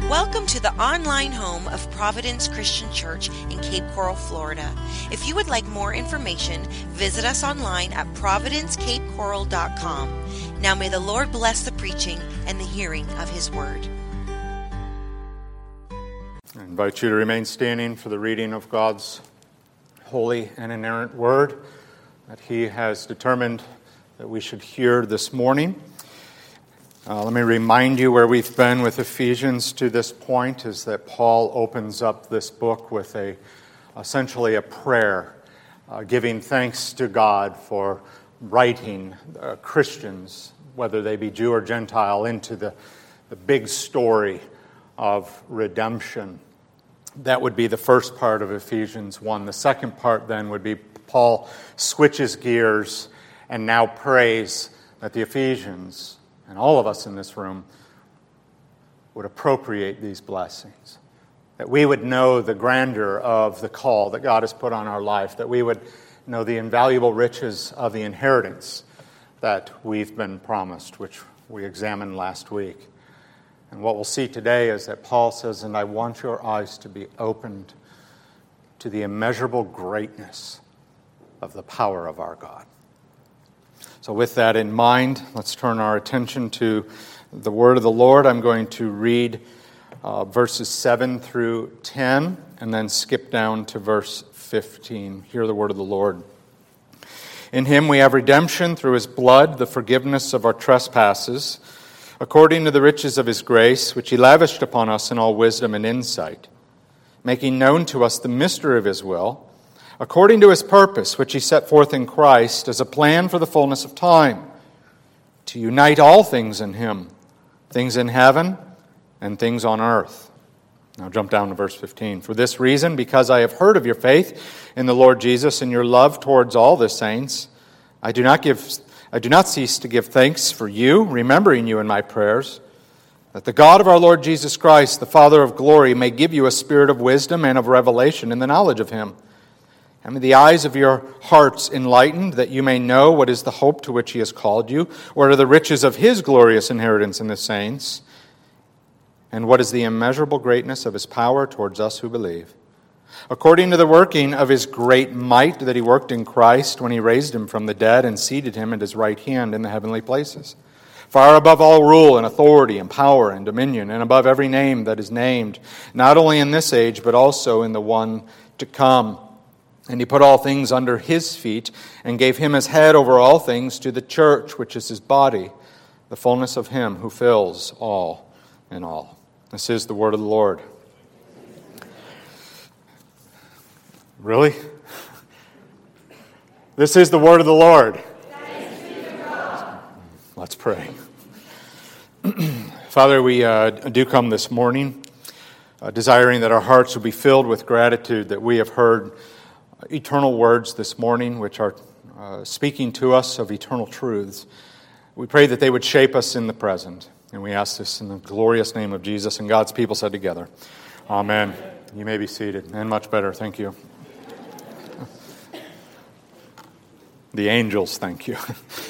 Welcome to the online home of Providence Christian Church in Cape Coral, Florida. If you would like more information, visit us online at providencecapecoral.com. Now may the Lord bless the preaching and the hearing of His Word. I invite you to remain standing for the reading of God's holy and inerrant Word that He has determined that we should hear this morning. Let me remind you where we've been with Ephesians to this point is that Paul opens up this book with essentially a prayer, giving thanks to God for writing Christians, whether they be Jew or Gentile, into the big story of redemption. That would be the first part of Ephesians 1. The second part then would be Paul switches gears and now prays that the Ephesians and all of us in this room would appropriate these blessings. That we would know the grandeur of the call that God has put on our life. That we would know the invaluable riches of the inheritance that we've been promised, which we examined last week. And what we'll see today is that Paul says, and I want your eyes to be opened to the immeasurable greatness of the power of our God. So with that in mind, let's turn our attention to the Word of the Lord. I'm going to read verses 7 through 10 and then skip down to verse 15. Hear the Word of the Lord. In Him we have redemption through His blood, the forgiveness of our trespasses, according to the riches of His grace, which He lavished upon us in all wisdom and insight, making known to us the mystery of His will, according to His purpose, which He set forth in Christ as a plan for the fullness of time, to unite all things in Him, things in heaven and things on earth. Now jump down to verse 15. For this reason, because I have heard of your faith in the Lord Jesus and your love towards all the saints, I do not cease to give thanks for you, remembering you in my prayers, that the God of our Lord Jesus Christ, the Father of glory, may give you a spirit of wisdom and of revelation in the knowledge of Him, and may the eyes of your hearts enlightened, that you may know what is the hope to which He has called you, what are the riches of His glorious inheritance in the saints, and what is the immeasurable greatness of His power towards us who believe, according to the working of His great might that He worked in Christ when He raised Him from the dead and seated Him at His right hand in the heavenly places, far above all rule and authority and power and dominion, and above every name that is named, not only in this age, but also in the one to come. And He put all things under His feet, and gave Him as head over all things to the church, which is His body, the fullness of Him who fills all in all. This is the word of the Lord. Really? This is the word of the Lord. Let's pray. Father, we do come this morning desiring that our hearts will be filled with gratitude that we have heard eternal words this morning, which are speaking to us of eternal truths. We pray that they would shape us in the present. And we ask this in the glorious name of Jesus, and God's people said together, Amen. You may be seated. And much better. Thank you. The angels, thank you.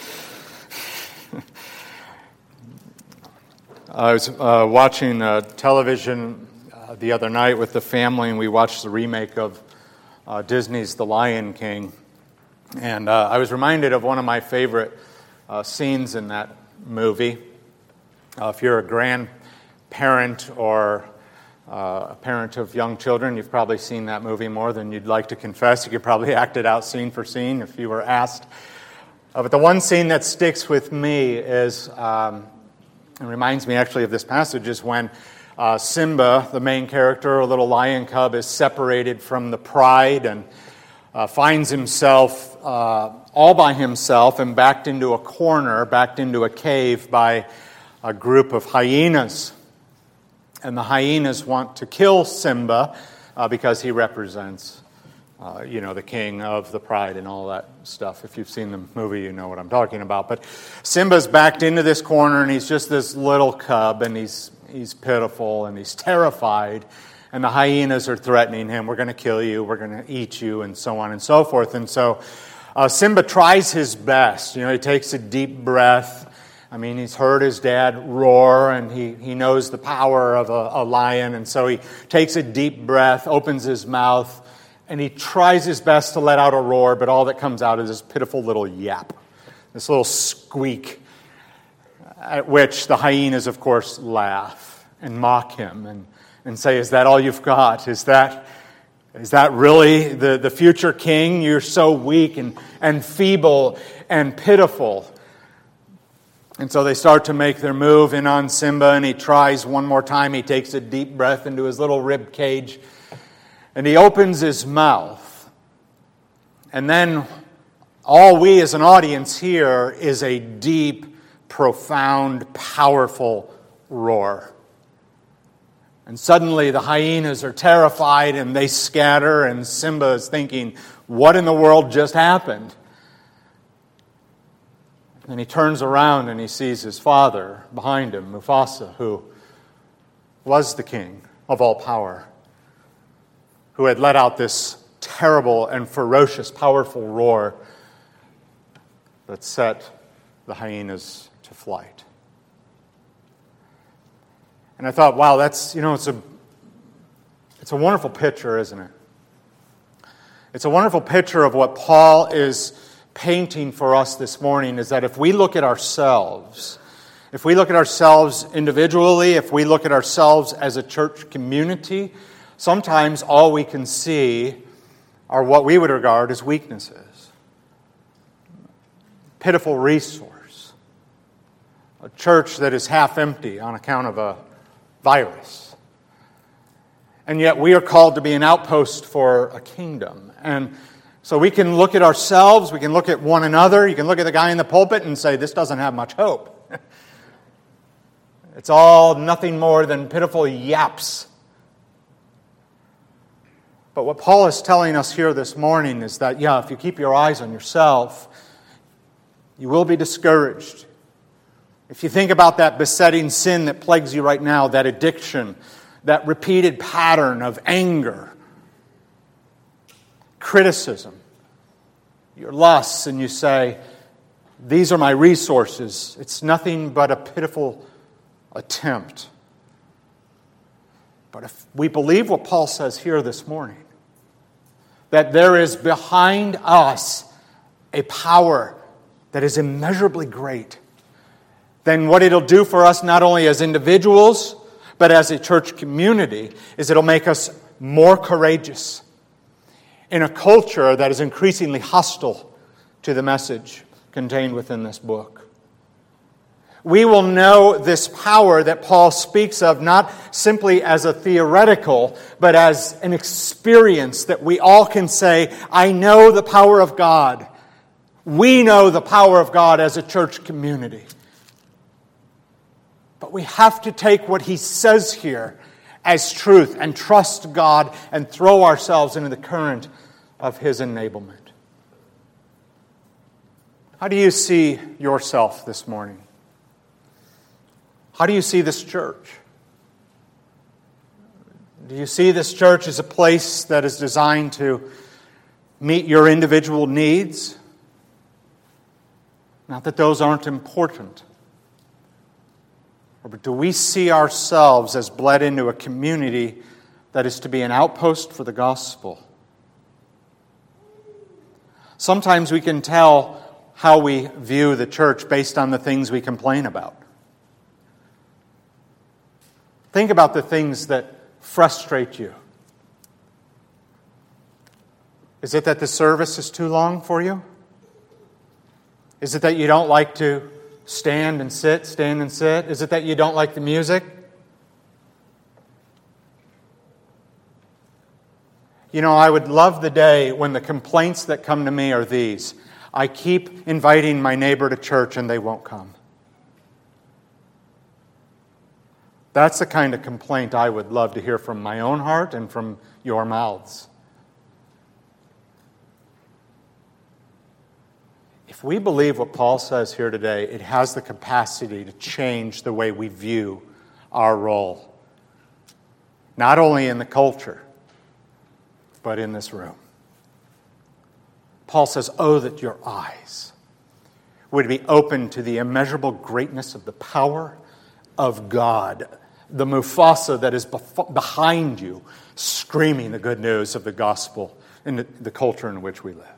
I was watching television the other night with the family, and we watched the remake of Disney's The Lion King. And I was reminded of one of my favorite scenes in that movie. If you're a grandparent or a parent of young children, you've probably seen that movie more than you'd like to confess. You could probably act it out scene for scene if you were asked. But the one scene that sticks with me is, it reminds me actually of this passage, is when Simba, the main character, a little lion cub, is separated from the pride and finds himself all by himself and backed into a corner, backed into a cave by a group of hyenas. And the hyenas want to kill Simba because he represents, the king of the pride and all that stuff. If you've seen the movie, you know what I'm talking about. But Simba's backed into this corner, and he's just this little cub, and he's pitiful, and he's terrified. And the hyenas are threatening him, we're going to kill you, we're going to eat you, and so on and so forth. And so Simba tries his best. He takes a deep breath, I mean, he's heard his dad roar, and he knows the power of a lion, and so he takes a deep breath, opens his mouth, and he tries his best to let out a roar, but all that comes out is this pitiful little yap, this little squeak, at which the hyenas, of course, laugh and mock him and say, "Is that all you've got? Is that really the future king? You're so weak and feeble and pitiful." And so they start to make their move in on Simba, and he tries one more time. He takes a deep breath into his little rib cage, and he opens his mouth. And then all we as an audience hear is a deep, profound, powerful roar. And suddenly the hyenas are terrified and they scatter, and Simba is thinking, what in the world just happened? And he turns around and he sees his father behind him, Mufasa, who was the king of all power, who had let out this terrible and ferocious, powerful roar that set the hyenas to flight. And I thought, wow, that's, it's a wonderful picture, isn't it? It's a wonderful picture of what Paul is painting for us this morning, is that if we look at ourselves individually, if we look at ourselves as a church community, sometimes all we can see are what we would regard as weaknesses. Pitiful resource. A church that is half empty on account of a virus. And yet we are called to be an outpost for a kingdom. And so we can look at ourselves, we can look at one another, you can look at the guy in the pulpit and say, this doesn't have much hope. It's all nothing more than pitiful yaps. But what Paul is telling us here this morning is that, if you keep your eyes on yourself, you will be discouraged. If you think about that besetting sin that plagues you right now, that addiction, that repeated pattern of anger, criticism, your lusts, and you say, these are my resources. It's nothing but a pitiful attempt. But if we believe what Paul says here this morning, that there is behind us a power that is immeasurably great, then what it'll do for us, not only as individuals, but as a church community, is it'll make us more courageous in a culture that is increasingly hostile to the message contained within this book. We will know this power that Paul speaks of not simply as a theoretical, but as an experience that we all can say, I know the power of God. We know the power of God as a church community. But we have to take what he says here as truth and trust God and throw ourselves into the current of his enablement. How do you see yourself this morning? How do you see this church? Do you see this church as a place that is designed to meet your individual needs? Not that those aren't important. But do we see ourselves as bled into a community that is to be an outpost for the gospel? Sometimes we can tell how we view the church based on the things we complain about. Think about the things that frustrate you. Is it that the service is too long for you? Is it that you don't like to stand and sit? Is it that you don't like the music? I would love the day when the complaints that come to me are these. I keep inviting my neighbor to church and they won't come. That's the kind of complaint I would love to hear from my own heart and from your mouths. If we believe what Paul says here today, it has the capacity to change the way we view our role. Not only in the culture, but in this room. Paul says, oh, that your eyes would be open to the immeasurable greatness of the power of God, the Mufasa that is behind you, screaming the good news of the gospel in the culture in which we live.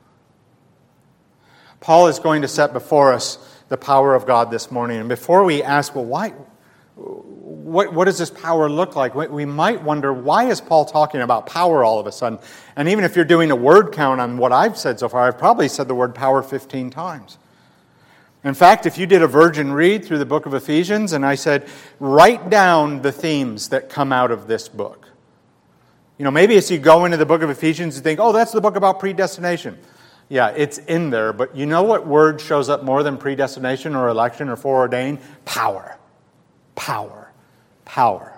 Paul is going to set before us the power of God this morning. And before we ask, well, why? What does this power look like? We might wonder, why is Paul talking about power all of a sudden? And even if you're doing a word count on what I've said so far, I've probably said the word power 15 times. In fact, if you did a virgin read through the book of Ephesians, and I said, write down the themes that come out of this book. You know, maybe as you go into the book of Ephesians, you think, oh, that's the book about predestination. Yeah, it's in there, but you know what word shows up more than predestination or election or foreordained? Power. Power. Power.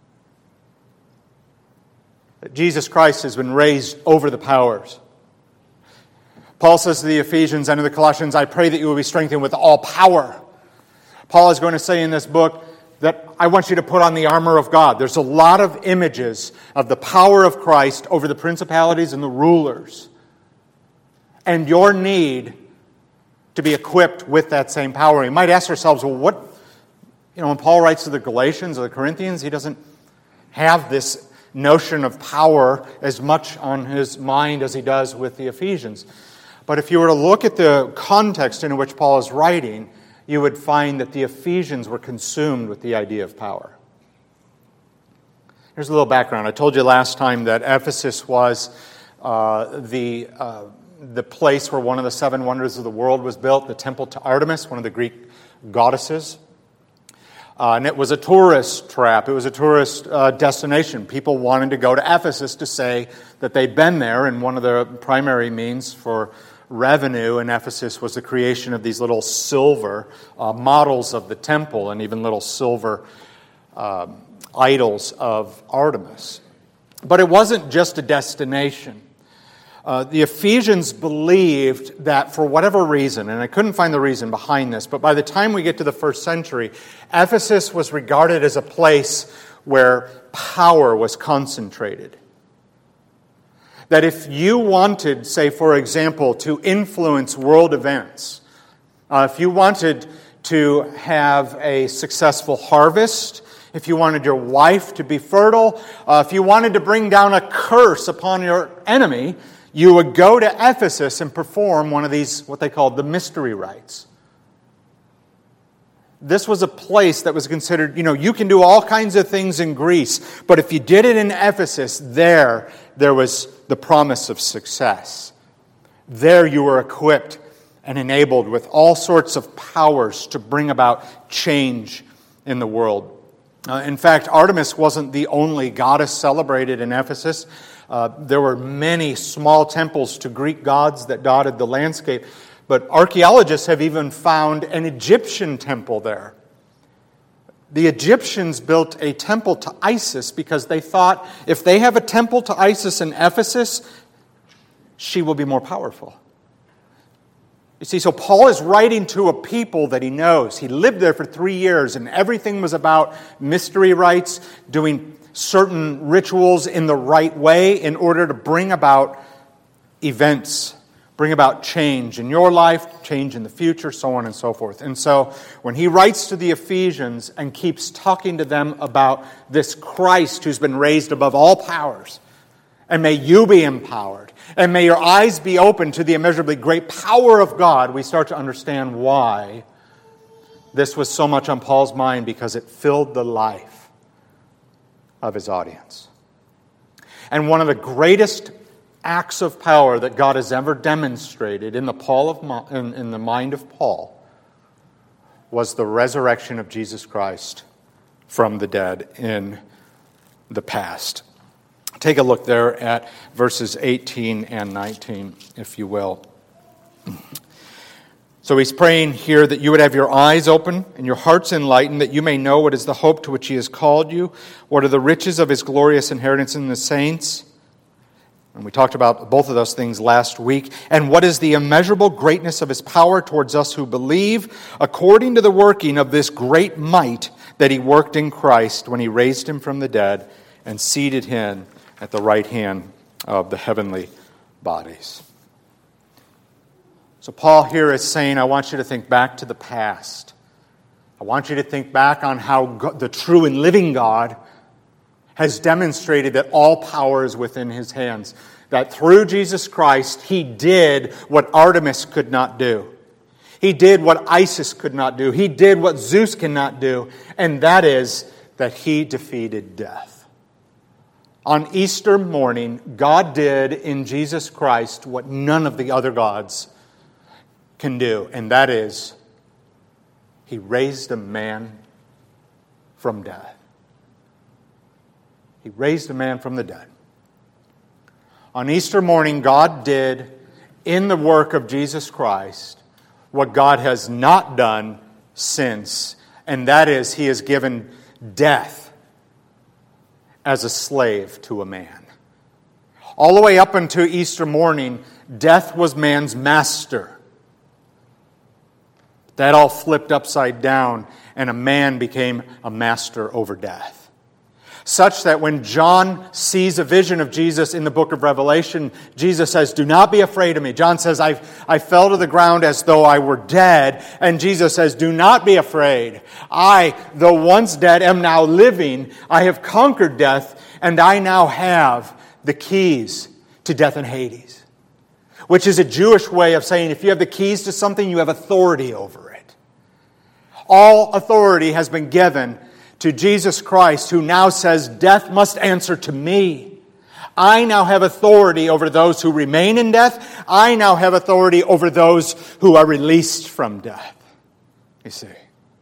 That Jesus Christ has been raised over the powers. Paul says to the Ephesians and to the Colossians, I pray that you will be strengthened with all power. Paul is going to say in this book that I want you to put on the armor of God. There's a lot of images of the power of Christ over the principalities and the rulers. And your need to be equipped with that same power. We might ask ourselves, well, what, when Paul writes to the Galatians or the Corinthians, he doesn't have this notion of power as much on his mind as he does with the Ephesians. But if you were to look at the context in which Paul is writing, you would find that the Ephesians were consumed with the idea of power. Here's a little background. I told you last time that Ephesus was the place where one of the 7 wonders of the world was built, the temple to Artemis, one of the Greek goddesses. And it was a tourist trap. It was a tourist destination. People wanted to go to Ephesus to say that they'd been there, and one of the primary means for revenue in Ephesus was the creation of these little silver models of the temple and even little silver idols of Artemis. But it wasn't just a destination. The Ephesians believed that for whatever reason, and I couldn't find the reason behind this, but by the time we get to the first century, Ephesus was regarded as a place where power was concentrated. That if you wanted, say, for example, to influence world events, if you wanted to have a successful harvest, if you wanted your wife to be fertile, if you wanted to bring down a curse upon your enemy, you would go to Ephesus and perform one of these, what they called the mystery rites. This was a place that was considered, you can do all kinds of things in Greece, but if you did it in Ephesus, there was the promise of success. There you were equipped and enabled with all sorts of powers to bring about change in the world. In fact, Artemis wasn't the only goddess celebrated in Ephesus. There were many small temples to Greek gods that dotted the landscape. But archaeologists have even found an Egyptian temple there. The Egyptians built a temple to Isis because they thought if they have a temple to Isis in Ephesus, she will be more powerful. You see, so Paul is writing to a people that he knows. He lived there for 3 years, and everything was about mystery rites, doing certain rituals in the right way in order to bring about events, bring about change in your life, change in the future, so on and so forth. And so when he writes to the Ephesians and keeps talking to them about this Christ who's been raised above all powers, and may you be empowered, and may your eyes be open to the immeasurably great power of God, we start to understand why this was so much on Paul's mind, because it filled the life of his audience. And one of the greatest acts of power that God has ever demonstrated in the mind of Paul was the resurrection of Jesus Christ from the dead in the past. Take a look there at verses 18 and 19, if you will. So he's praying here that you would have your eyes open and your hearts enlightened, that you may know what is the hope to which he has called you, what are the riches of his glorious inheritance in the saints. And we talked about both of those things last week. And what is the immeasurable greatness of his power towards us who believe, according to the working of this great might that he worked in Christ when he raised him from the dead and seated him at the right hand of the heavenly bodies. So Paul here is saying, I want you to think back to the past. I want you to think back on how the true and living God has demonstrated that all power is within His hands. That through Jesus Christ, He did what Artemis could not do. He did what Isis could not do. He did what Zeus cannot do. And that is that He defeated death. On Easter morning, God did in Jesus Christ what none of the other gods can do. And that is, He raised a man from death. He raised a man from the dead. On Easter morning, God did in the work of Jesus Christ what God has not done since, and that is, He has given death as a slave to a man. All the way up until Easter morning, death was man's master. That all flipped upside down, and a man became a master over death. Such that when John sees a vision of Jesus in the book of Revelation, Jesus says, "Do not be afraid of me." John says, I fell to the ground as though I were dead. And Jesus says, "Do not be afraid. I, though once dead, am now living. I have conquered death, and I now have the keys to death and Hades." Which is a Jewish way of saying if you have the keys to something, you have authority over it. All authority has been given to Jesus Christ, who now says, "Death must answer to me." I now have authority over those who remain in death. I now have authority over those who are released from death. You see.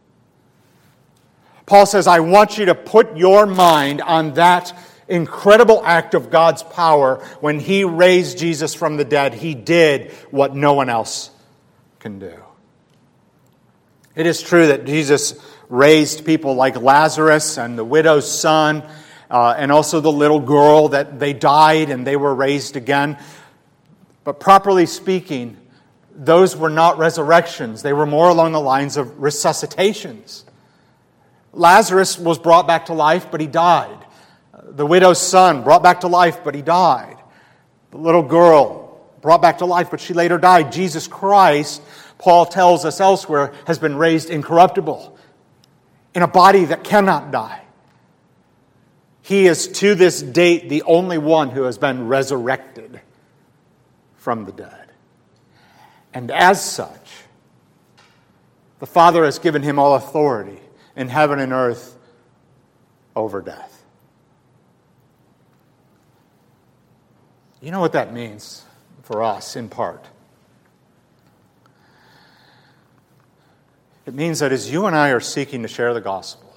Paul says, I want you to put your mind on that incredible act of God's power when He raised Jesus from the dead. He did what no one else can do. It is true that Jesus raised people like Lazarus and the widow's son, and also the little girl, that they died and they were raised again. But properly speaking, those were not resurrections. They were more along the lines of resuscitations. Lazarus was brought back to life, but he died. The widow's son brought back to life, but he died. The little girl brought back to life, but she later died. Jesus Christ, Paul tells us elsewhere, has been raised incorruptible, in a body that cannot die. He is to this date the only one who has been resurrected from the dead. And as such, the Father has given Him all authority in heaven and earth over death. You know what that means for us, in part? It means that as you and I are seeking to share the gospel,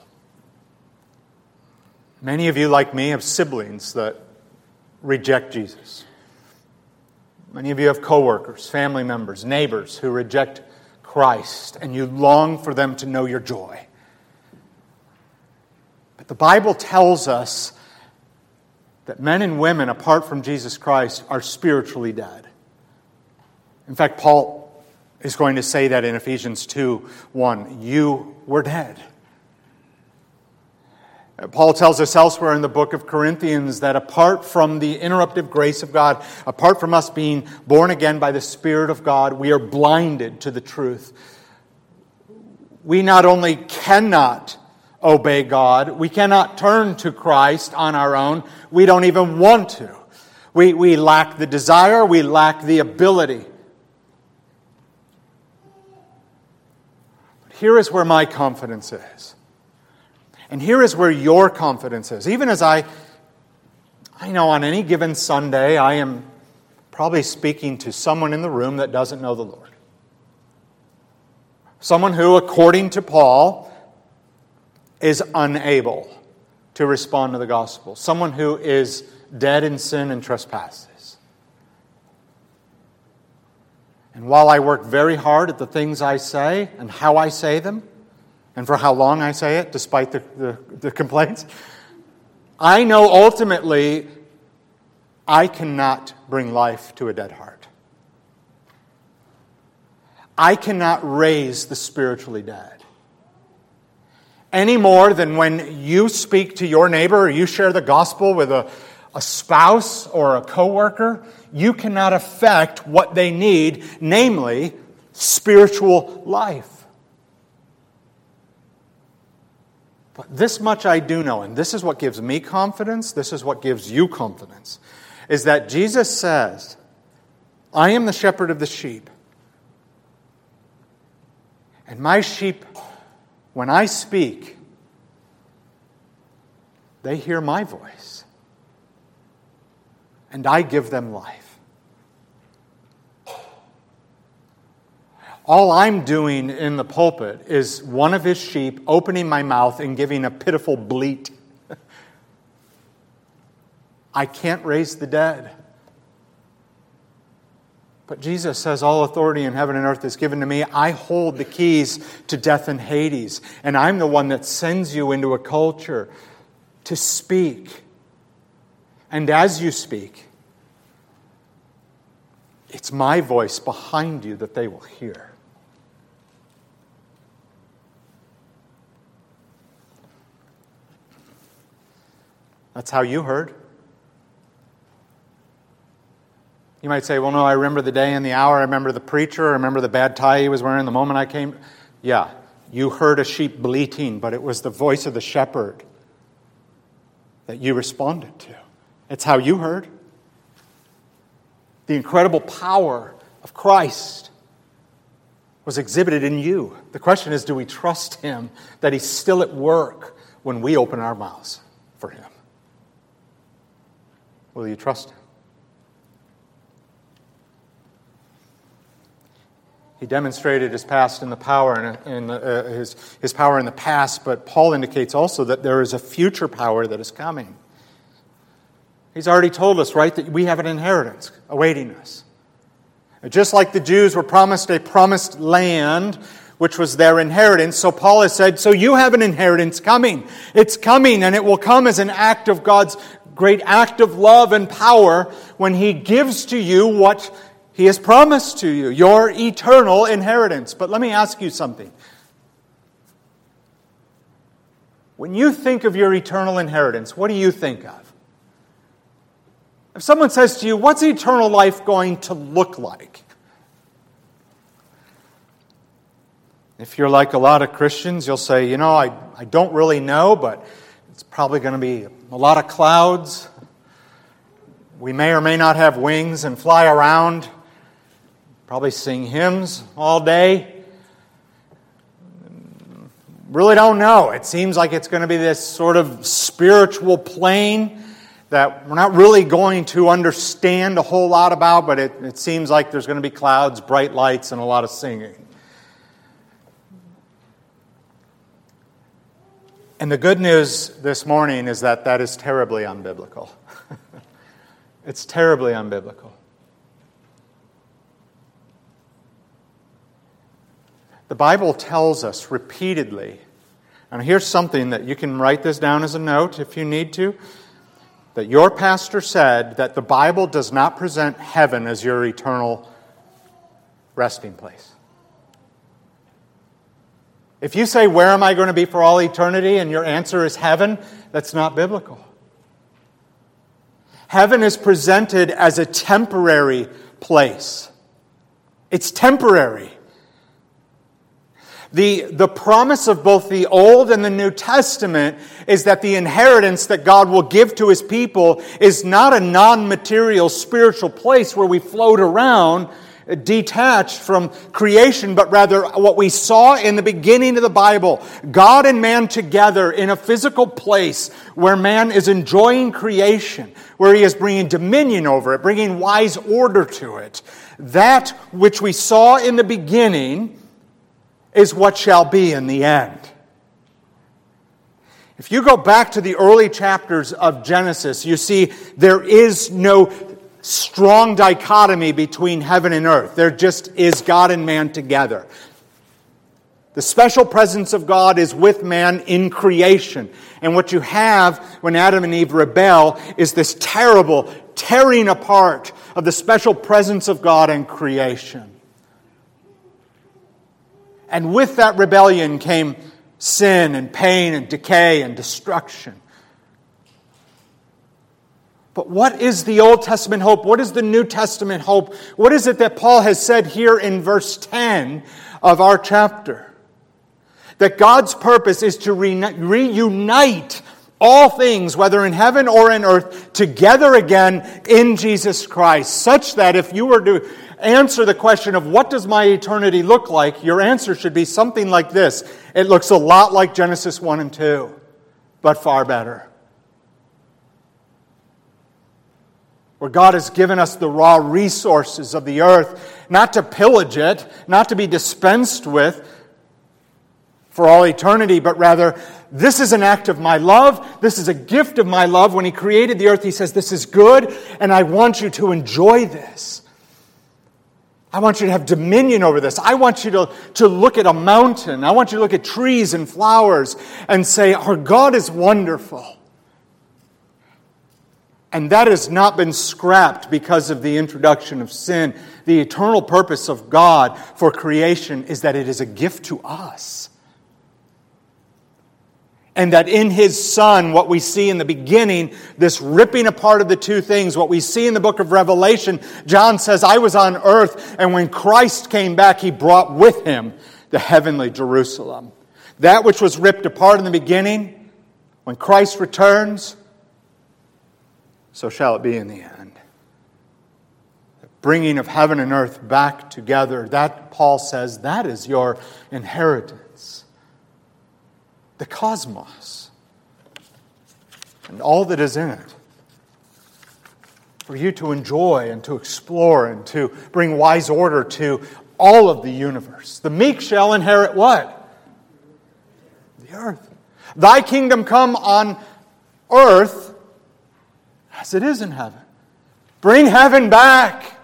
many of you, like me, have siblings that reject Jesus. Many of you have coworkers, family members, neighbors who reject Christ, and you long for them to know your joy. But the Bible tells us that men and women, apart from Jesus Christ, are spiritually dead. In fact, Paul is going to say that in Ephesians 2:1. You were dead. Paul tells us elsewhere in the book of Corinthians that apart from the interruptive grace of God, apart from us being born again by the Spirit of God, we are blinded to the truth. We not only cannot obey God, we cannot turn to Christ on our own, we don't even want to. We lack the desire, we lack the ability. But here is where my confidence is. And here is where your confidence is. Even as I know on any given Sunday, I am probably speaking to someone in the room that doesn't know the Lord. Someone who, according to Paul, is unable to respond to the gospel. Someone who is dead in sin and trespasses. And while I work very hard at the things I say and how I say them, and for how long I say it, despite the complaints, I know ultimately I cannot bring life to a dead heart. I cannot raise the spiritually dead. Any more than when you speak to your neighbor or you share the gospel with a a spouse or a coworker, you cannot affect what they need, namely spiritual life. But this much I do know, and this is what gives me confidence, this is what gives you confidence, is that Jesus says, I am the shepherd of the sheep. And my sheep, when I speak, they hear my voice. And I give them life. All I'm doing in the pulpit is one of His sheep opening my mouth and giving a pitiful bleat. I can't raise the dead. But Jesus says, all authority in heaven and earth is given to me. I hold the keys to death and Hades. And I'm the one that sends you into a culture to speak. And as you speak, it's my voice behind you that they will hear. That's how you heard. You might say, well, no, I remember the day and the hour. I remember the preacher. I remember the bad tie he was wearing the moment I came. Yeah, you heard a sheep bleating, but it was the voice of the shepherd that you responded to. It's how you heard. The incredible power of Christ was exhibited in you. The question is, do we trust Him that He's still at work when we open our mouths for Him? Will you trust Him? He demonstrated His past in the power and his power in the past, but Paul indicates also that there is a future power that is coming. He's already told us, right, that we have an inheritance awaiting us. Just like the Jews were promised a promised land, which was their inheritance, so Paul has said, so you have an inheritance coming. It's coming, and it will come as an act of God's great act of love and power when He gives to you what He has promised to you, your eternal inheritance. But let me ask you something. When you think of your eternal inheritance, what do you think of? If someone says to you, what's eternal life going to look like? If you're like a lot of Christians, you'll say, I don't really know, but it's probably going to be a lot of clouds. We may or may not have wings and fly around. Probably sing hymns all day. Really don't know. It seems like it's going to be this sort of spiritual plane that we're not really going to understand a whole lot about, but it seems like there's going to be clouds, bright lights, and a lot of singing. And the good news this morning is that that is terribly unbiblical. It's terribly unbiblical. The Bible tells us repeatedly, and here's something that you can write this down as a note if you need to, that your pastor said that the Bible does not present heaven as your eternal resting place. If you say, where am I going to be for all eternity, and your answer is heaven, that's not biblical. Heaven is presented as a temporary place. It's temporary. The promise of both the Old and the New Testament is that the inheritance that God will give to His people is not a non-material spiritual place where we float around detached from creation, but rather what we saw in the beginning of the Bible, God and man together in a physical place where man is enjoying creation, where He is bringing dominion over it, bringing wise order to it. That which we saw in the beginning is what shall be in the end. If you go back to the early chapters of Genesis, you see there is no strong dichotomy between heaven and earth. There just is God and man together. The special presence of God is with man in creation. And what you have when Adam and Eve rebel is this terrible tearing apart of the special presence of God in creation. And with that rebellion came sin and pain and decay and destruction. But what is the Old Testament hope? What is the New Testament hope? What is it that Paul has said here in verse 10 of our chapter? That God's purpose is to reunite all things, whether in heaven or in earth, together again in Jesus Christ, such that if you were to answer the question of what does my eternity look like, your answer should be something like this. It looks a lot like Genesis 1 and 2, but far better. Where God has given us the raw resources of the earth, not to pillage it, not to be dispensed with for all eternity, but rather, this is an act of my love. This is a gift of my love. When He created the earth, He says, this is good, and I want you to enjoy this. I want you to have dominion over this. I want you to look at a mountain. I want you to look at trees and flowers and say, our God is wonderful. And that has not been scrapped because of the introduction of sin. The eternal purpose of God for creation is that it is a gift to us. And that in His Son, what we see in the beginning, this ripping apart of the two things, what we see in the book of Revelation, John says, I was on earth, and when Christ came back, He brought with Him the heavenly Jerusalem. That which was ripped apart in the beginning, when Christ returns, so shall it be in the end. The bringing of heaven and earth back together, that, Paul says, that is your inheritance. The cosmos and all that is in it. For you to enjoy and to explore and to bring wise order to all of the universe. The meek shall inherit what? The earth. Thy kingdom come on earth as it is in heaven. Bring heaven back.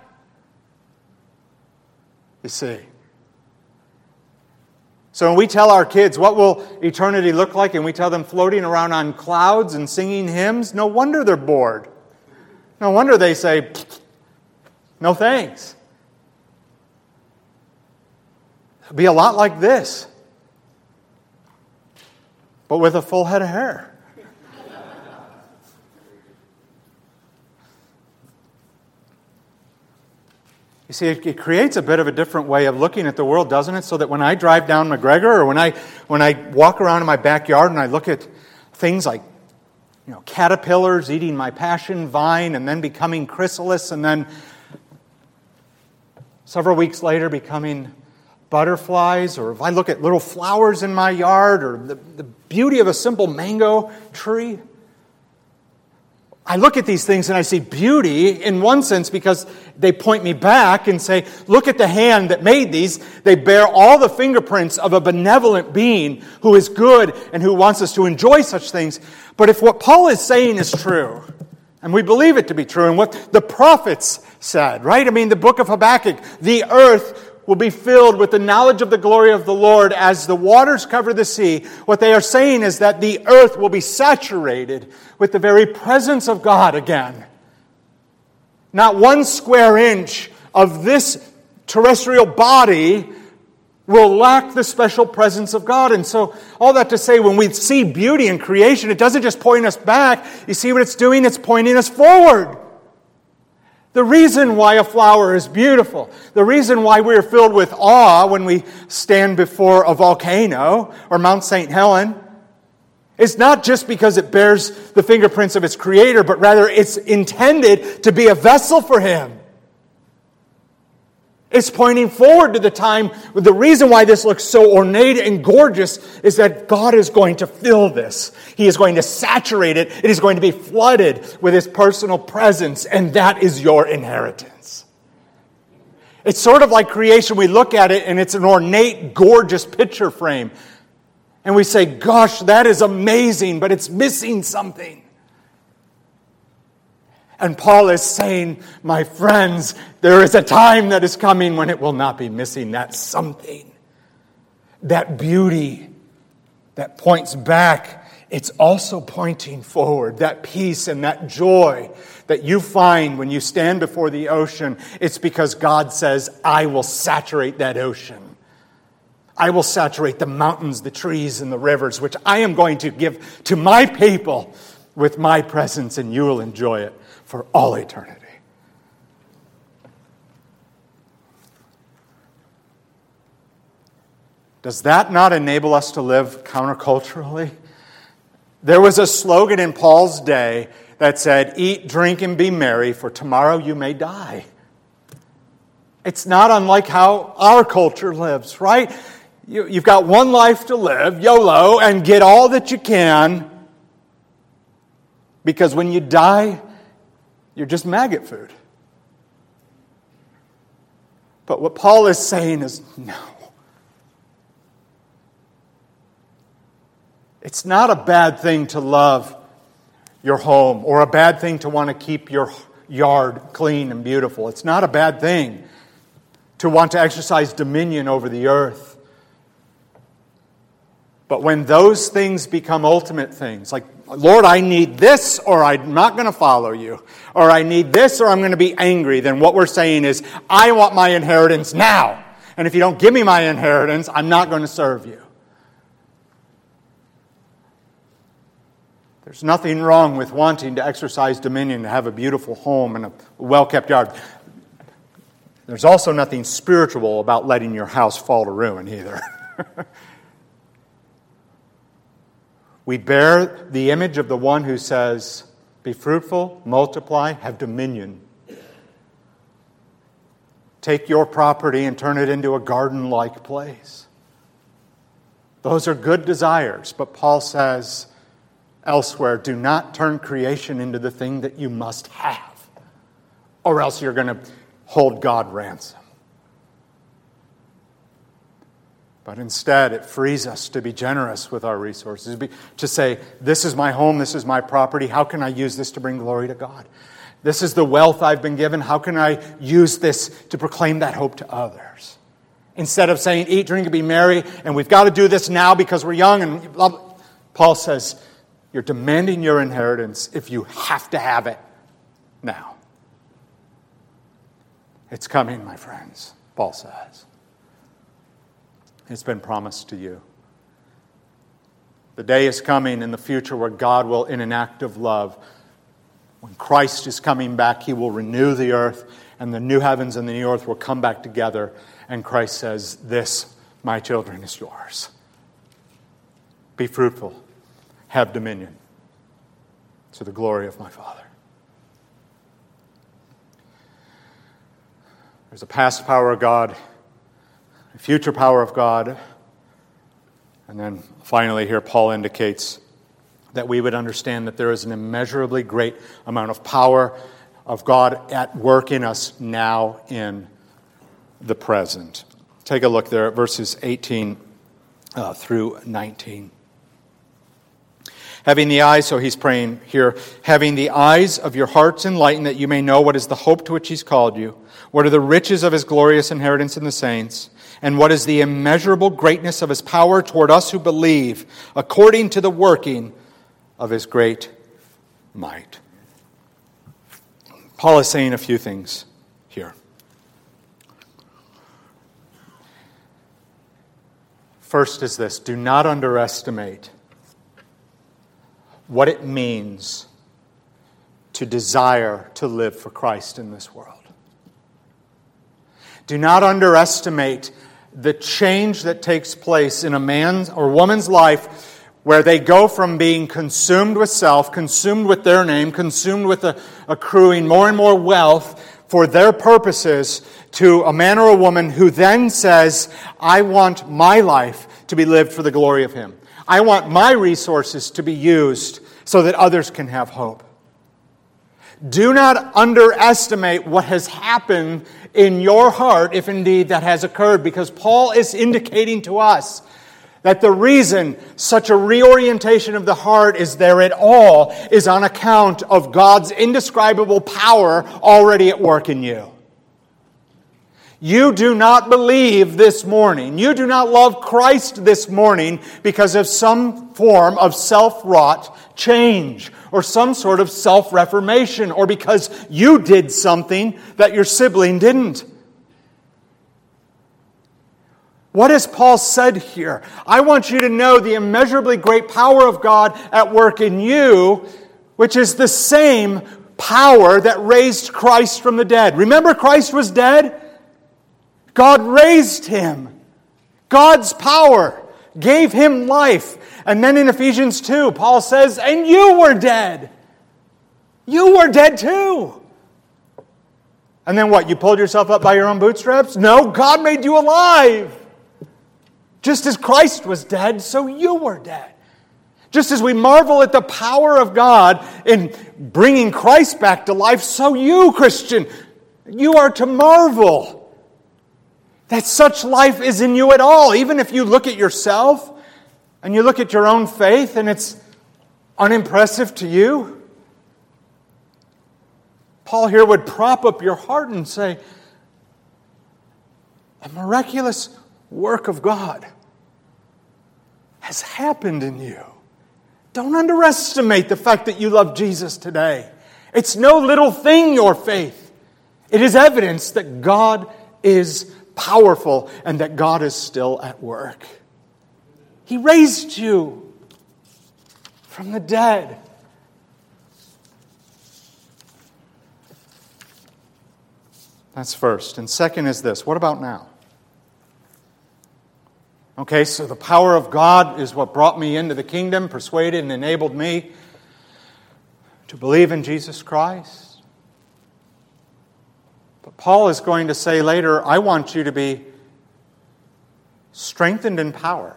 You see. So when we tell our kids what will eternity look like, and we tell them floating around on clouds and singing hymns, no wonder they're bored. No wonder they say, no thanks. It'll be a lot like this, but with a full head of hair. You see, it creates a bit of a different way of looking at the world, doesn't it? So that when I drive down McGregor, or when I walk around in my backyard and I look at things like, caterpillars eating my passion vine and then becoming chrysalis and then several weeks later becoming butterflies, or if I look at little flowers in my yard, or the beauty of a simple mango tree, I look at these things and I see beauty in one sense because they point me back and say, look at the hand that made these. They bear all the fingerprints of a benevolent being who is good and who wants us to enjoy such things. But if what Paul is saying is true, and we believe it to be true, and what the prophets said, right? I mean, the book of Habakkuk, the earth will be filled with the knowledge of the glory of the Lord as the waters cover the sea. What they are saying is that the earth will be saturated with the very presence of God again. Not 1 square inch of this terrestrial body will lack the special presence of God. And so, all that to say, when we see beauty in creation, it doesn't just point us back. You see what it's doing? It's pointing us forward. The reason why a flower is beautiful, the reason why we are filled with awe when we stand before a volcano or Mount St. Helen, is not just because it bears the fingerprints of its creator, but rather it's intended to be a vessel for Him. It's pointing forward to the time. The reason why this looks so ornate and gorgeous is that God is going to fill this. He is going to saturate it. It is going to be flooded with His personal presence, and that is your inheritance. It's sort of like creation. We look at it, and it's an ornate, gorgeous picture frame. And we say, gosh, that is amazing, but it's missing something. And Paul is saying, my friends, there is a time that is coming when it will not be missing that something. That beauty that points back, it's also pointing forward. That peace and that joy that you find when you stand before the ocean, it's because God says, I will saturate that ocean. I will saturate the mountains, the trees, and the rivers, which I am going to give to my people with my presence, and you will enjoy it for all eternity. Does that not enable us to live counterculturally? There was a slogan in Paul's day that said, "Eat, drink, and be merry, for tomorrow you may die." It's not unlike how our culture lives, right? You've got one life to live, YOLO, and get all that you can, because when you die, you're just maggot food. But what Paul is saying is, no. It's not a bad thing to love your home or a bad thing to want to keep your yard clean and beautiful. It's not a bad thing to want to exercise dominion over the earth. But when those things become ultimate things, like, Lord, I need this or I'm not going to follow you, or I need this or I'm going to be angry, then what we're saying is, I want my inheritance now. And if you don't give me my inheritance, I'm not going to serve you. There's nothing wrong with wanting to exercise dominion, to have a beautiful home and a well-kept yard. There's also nothing spiritual about letting your house fall to ruin either. We bear the image of the one who says, "Be fruitful, multiply, have dominion. Take your property and turn it into a garden-like place." Those are good desires, but Paul says elsewhere, do not turn creation into the thing that you must have, or else you're going to hold God ransom. But instead, it frees us to be generous with our resources, to say, this is my home, this is my property, how can I use this to bring glory to God? This is the wealth I've been given, how can I use this to proclaim that hope to others? Instead of saying, eat, drink, and be merry, and we've got to do this now because we're young, and blah, blah. Paul says, you're demanding your inheritance if you have to have it now. It's coming, my friends, Paul says. It's been promised to you. The day is coming in the future where God will, in an act of love, when Christ is coming back, He will renew the earth, and the new heavens and the new earth will come back together. And Christ says, this, my children, is yours. Be fruitful. Have dominion to the glory of my Father. There's a past power of God, a future power of God, and then finally here Paul indicates that we would understand that there is an immeasurably great amount of power of God at work in us now in the present. Take a look there at verses 18 through 19. Having the eyes, so he's praying here, having the eyes of your hearts enlightened, that you may know what is the hope to which He's called you, what are the riches of His glorious inheritance in the saints, and what is the immeasurable greatness of His power toward us who believe, according to the working of His great might. Paul is saying a few things here. First is this: do not underestimate what it means to desire to live for Christ in this world. Do not underestimate the change that takes place in a man's or woman's life where they go from being consumed with self, consumed with their name, consumed with accruing more and more wealth for their purposes, to a man or a woman who then says, I want my life to be lived for the glory of Him. I want my resources to be used so that others can have hope. Do not underestimate what has happened in your heart, if indeed that has occurred, because Paul is indicating to us that the reason such a reorientation of the heart is there at all is on account of God's indescribable power already at work in you. You do not believe this morning, you do not love Christ this morning because of some form of self-wrought change or some sort of self-reformation, or because you did something that your sibling didn't. What has Paul said here? I want you to know the immeasurably great power of God at work in you, which is the same power that raised Christ from the dead. Remember, Christ was dead? God raised Him. God's power gave Him life. And then in Ephesians 2, Paul says, and you were dead. You were dead too. And then what? You pulled yourself up by your own bootstraps? No, God made you alive. Just as Christ was dead, so you were dead. Just as we marvel at the power of God in bringing Christ back to life, so you, Christian, you are to marvel that such life is in you at all. Even if you look at yourself and you look at your own faith and it's unimpressive to you, Paul here would prop up your heart and say, a miraculous work of God has happened in you. Don't underestimate the fact that you love Jesus today. It's no little thing, your faith. It is evidence that God is powerful and that God is still at work. He raised you from the dead. That's first. And second is this. What about now? Okay, so the power of God is what brought me into the kingdom, persuaded and enabled me to believe in Jesus Christ. But Paul is going to say later, I want you to be strengthened in power.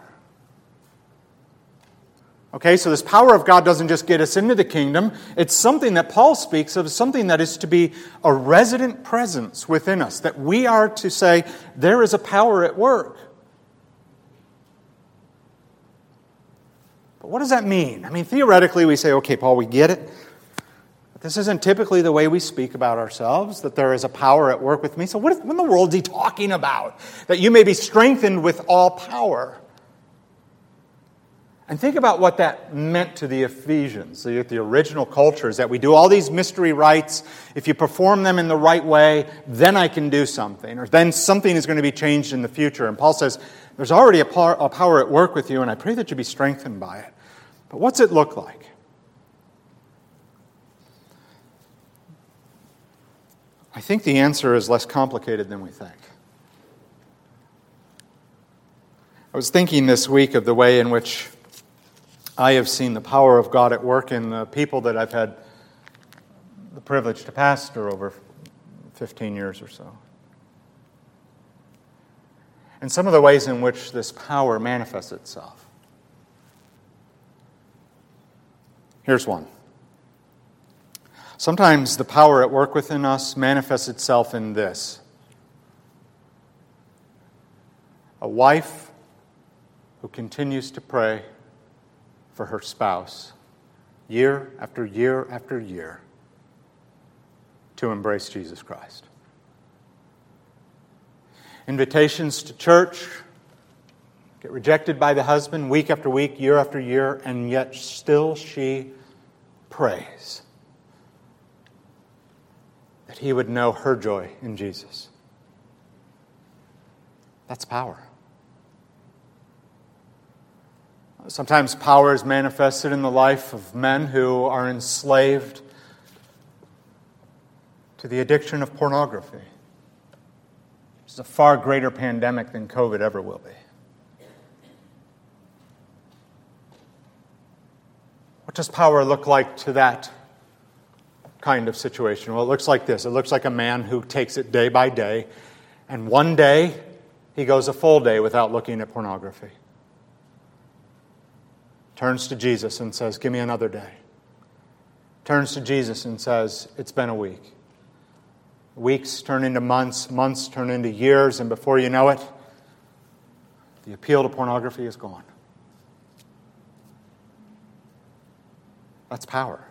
Okay, so this power of God doesn't just get us into the kingdom. It's something that Paul speaks of, something that is to be a resident presence within us, that we are to say, there is a power at work. But what does that mean? I mean, theoretically we say, okay, Paul, we get it. But this isn't typically the way we speak about ourselves, that there is a power at work with me. So what in the world is he talking about? That you may be strengthened with all power. And think about what that meant to the Ephesians, the original cultures, that we do all these mystery rites. If you perform them in the right way, then I can do something, or then something is going to be changed in the future. And Paul says, there's already a power at work with you, and I pray that you be strengthened by it. But what's it look like? I think the answer is less complicated than we think. I was thinking this week of the way in which I have seen the power of God at work in the people that I've had the privilege to pastor over 15 years or so. And some of the ways in which this power manifests itself. Here's one. Sometimes the power at work within us manifests itself in this. A wife who continues to pray for her spouse year after year after year to embrace Jesus Christ. Invitations to church get rejected by the husband week after week, year after year, and yet still she prays that he would know her joy in Jesus. That's power. Sometimes power is manifested in the life of men who are enslaved to the addiction of pornography. It's a far greater pandemic than COVID ever will be. What does power look like to that kind of situation? Well, it looks like this. It looks like a man who takes it day by day, and one day he goes a full day without looking at pornography. Turns to Jesus and says, give me another day. Turns to Jesus and says, it's been a week. Weeks turn into months, months turn into years, and before you know it, the appeal to pornography is gone. That's power.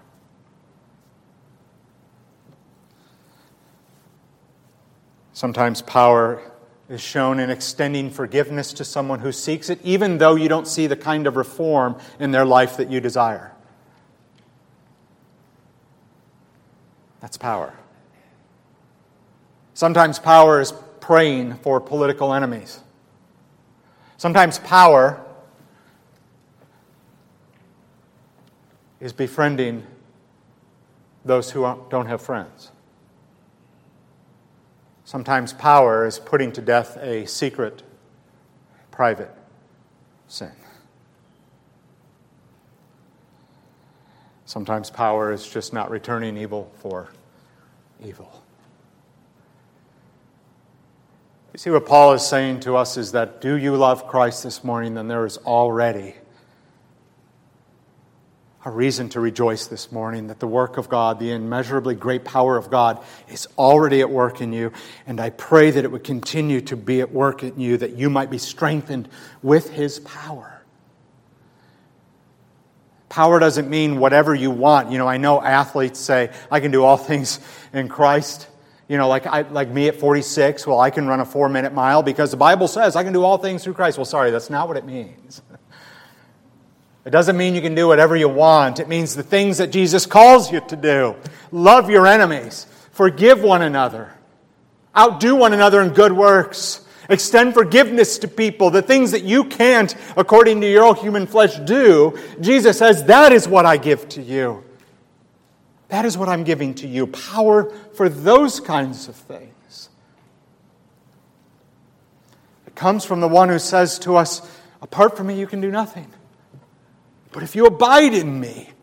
Sometimes power is shown in extending forgiveness to someone who seeks it, even though you don't see the kind of reform in their life that you desire. That's power. Sometimes power is praying for political enemies. Sometimes power is befriending those who don't have friends. Sometimes power is putting to death a secret, private sin. Sometimes power is just not returning evil for evil. You see, what Paul is saying to us is that, do you love Christ this morning? Then there is already a reason to rejoice this morning that the work of God, the immeasurably great power of God, is already at work in you. And I pray that it would continue to be at work in you, that you might be strengthened with His power. Power doesn't mean whatever you want. I know athletes say, I can do all things in Christ. Like me at 46, well, I can run a 4-minute mile because the Bible says I can do all things through Christ. Well, sorry, that's not what it means. It doesn't mean you can do whatever you want. It means the things that Jesus calls you to do. Love your enemies. Forgive one another. Outdo one another in good works. Extend forgiveness to people. The things that you can't, according to your own human flesh, do. Jesus says, that is what I give to you. That is what I'm giving to you. Power for those kinds of things. It comes from the one who says to us, apart from me, you can do nothing. But if you abide in me,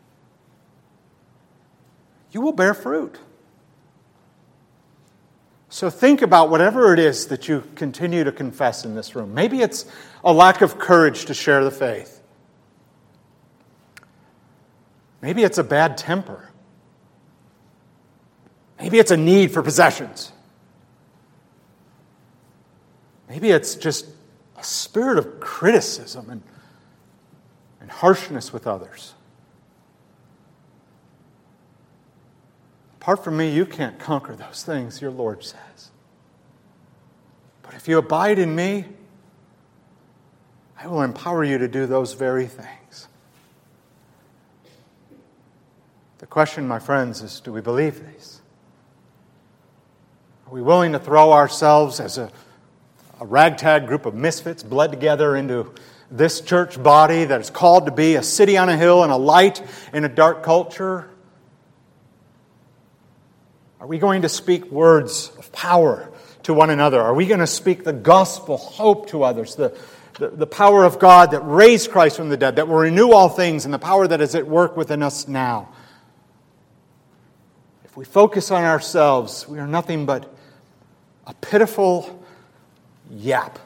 you will bear fruit. So think about whatever it is that you continue to confess in this room. Maybe it's a lack of courage to share the faith. Maybe it's a bad temper. Maybe it's a need for possessions. Maybe it's just a spirit of criticism and harshness with others. Apart from me, you can't conquer those things, your Lord says. But if you abide in me, I will empower you to do those very things. The question, my friends, is, do we believe these? Are we willing to throw ourselves as a ragtag group of misfits bled together into this church body that is called to be a city on a hill and a light in a dark culture? Are we going to speak words of power to one another? Are we going to speak the gospel hope to others? The power of God that raised Christ from the dead, that will renew all things, and the power that is at work within us now. If we focus on ourselves, we are nothing but a pitiful yap.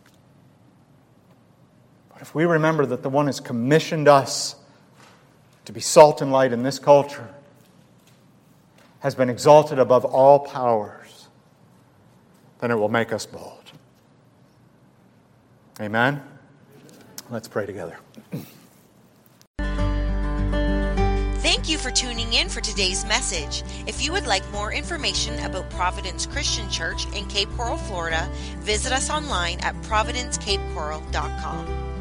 But if we remember that the one has commissioned us to be salt and light in this culture, has been exalted above all powers, then it will make us bold. Amen? Let's pray together. Thank you for tuning in for today's message. If you would like more information about Providence Christian Church in Cape Coral, Florida, visit us online at providencecapecoral.com.